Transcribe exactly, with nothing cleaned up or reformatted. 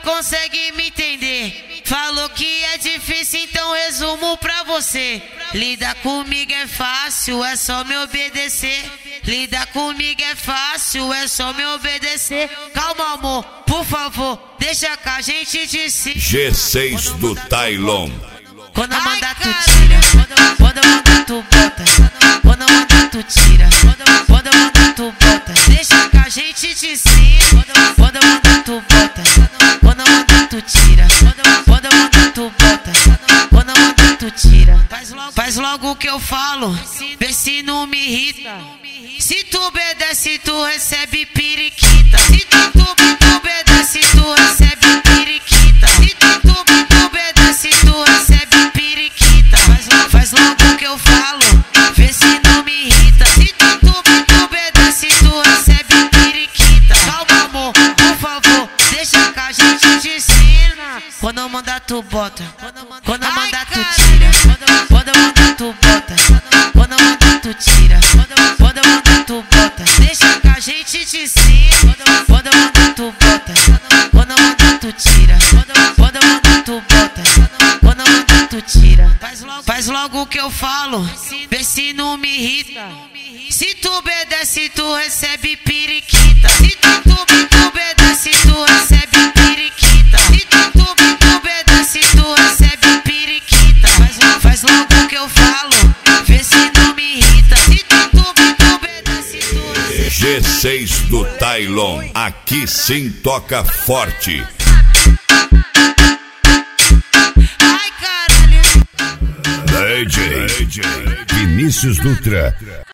consegue me entender. Falou que é difícil, então resumo pra você. Lidar comigo é fácil, é só me obedecer. Lidar comigo é fácil, é só me obedecer. Calma, amor, por favor, deixa que a gente te se... G seis do Tylon. Quando eu mandar tu tira, quando eu mandar tu bota, quando eu mandar tu tira, quando eu mandar tu bota, deixa que a gente te ensina. Quando eu mandar tu bota, quando eu mandar tu tira, quando eu mandar tu bota, quando eu mandar tu tira. Faz logo o que eu falo, vê se não me irrita. Se tu obedece, tu recebe periquita. Se tu, tu, tu obedece, tu recebe periquita. Se tu, tu, tu obedece, tu recebe periquita. Faz, faz logo o que eu falo, vê se não me irrita. Se tu, tu, tu obedece, tu recebe periquita. Calma, amor, por favor, deixa que a gente te ensina. Quando eu mandar tu bota, quando eu mandar tu tira, quando eu mandar tu bota, quando eu mandar tu tira, quando eu mandar tu bota, deixa que a gente te ensina. Quando eu mandar tu bota, quando eu mandar tu tira, quando eu mandar tu bota, quando eu mandar tu tira. Faz logo o que eu falo, vê se não me irrita. Se tu obedece, tu recebe periquita. Se tu, tu, tu obedece, tu recebe periquita. Se tu, tu, tu obedece, tu recebe periquita. Faz, faz logo o que eu falo, vê se não me irrita. Se tu, tu, tu obedece, tu recebe... G seis do Tylon, aqui sim toca forte. Ai, caralho. D J Vinícius Dutra.